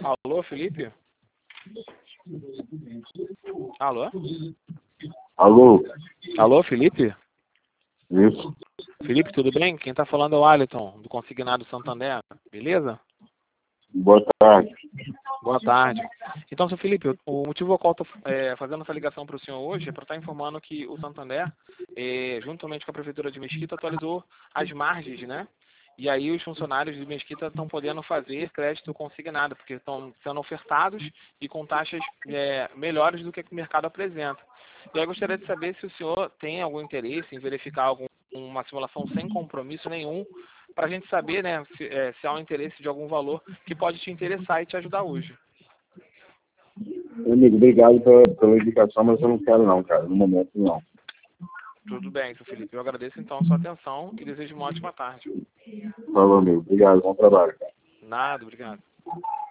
Alô, Felipe? Alô? Alô? Alô, Felipe? Isso. Felipe, tudo bem? Quem tá falando é o Alisson, do Consignado Santander, beleza? Boa tarde. Boa tarde. Então, seu Felipe, o motivo ao qual eu estou fazendo essa ligação para o senhor hoje é para estar informando que o Santander, juntamente com a Prefeitura de Mesquita, atualizou as margens, né? E aí os funcionários de Mesquita estão podendo fazer crédito consignado, porque estão sendo ofertados e com taxas melhores do que o mercado apresenta. E aí eu gostaria de saber se o senhor tem algum interesse em verificar uma simulação sem compromisso nenhum, para a gente saber, né, se há um interesse de algum valor que pode te interessar e te ajudar hoje. Meu amigo, obrigado pela indicação, mas eu não quero não, cara. No momento, não. Tudo bem, seu Felipe. Eu agradeço então a sua atenção e desejo uma ótima tarde. Falou, amigo. Obrigado. Bom trabalho, cara. Nada, obrigado.